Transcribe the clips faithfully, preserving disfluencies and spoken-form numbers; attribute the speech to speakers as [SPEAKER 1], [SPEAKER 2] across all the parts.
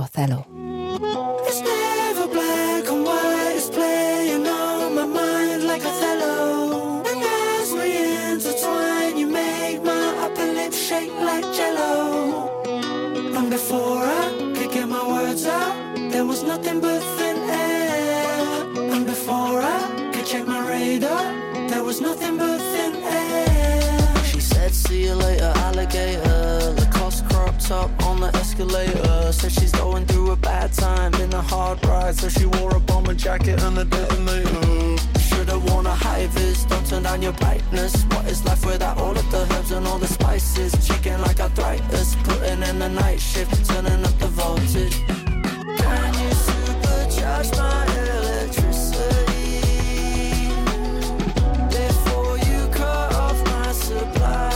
[SPEAKER 1] Othello.
[SPEAKER 2] It's never black and white, it's playing on my mind like Othello. And as we intertwine, you make my upper lip shake like Jello. And before I could get my words out, there was nothing but thin air. And before I could check my radar, there was nothing but thin air. She said, see you later, alligator. Lacoste crop top on the escalator. Said she's going through a bad time, been a hard ride, so she wore a bomber jacket and a detonator. Should've worn a high vis, don't turn down your brightness. What is life without all of the herbs and all the spices? Chicken like arthritis, putting in the night shift, turning up the voltage. Can you supercharge my electricity before you cut off my supply?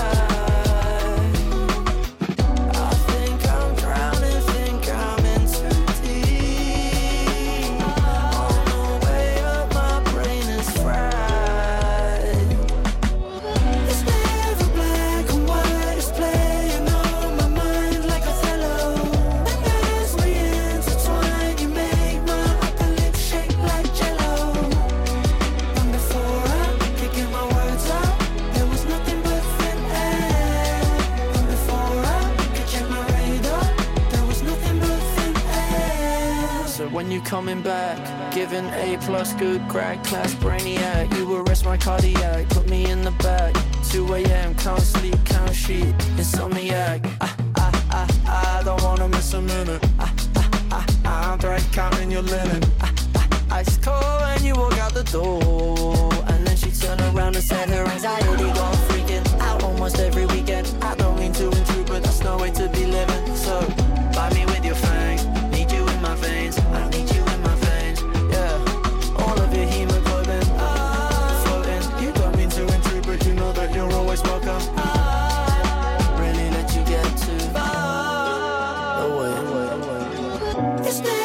[SPEAKER 2] I think I'm drowning, think I'm in too deep. On the way up, my brain is fried. It's never black and white, it's playing on my mind like Othello. And as we intertwine, you make my upper lip shake like Jello. And before I could get my words out, there was nothing but thin air. And before I could check my radar, there was nothing but thin air. So when you coming back, giving A plus good grad class brainiac, you arrest my cardiac, put me in the back. two a.m. can't sleep, count sheep, insomniac. I, I, I, I don't wanna miss a minute. I, I, I, I'm thread counting your linen. I, I, ice cold when you walk out the door. And then she turned around and said her anxiety gone freaking out almost every weekend. I don't mean to intrude, but that's no way to be living. So, buy me with your fangs, need you in my veins. I need you in my veins, yeah. All of your hemoglobin, ah, floating. You don't mean to intrude, but you know that you're always welcome. Ah, really let you get too far away. It's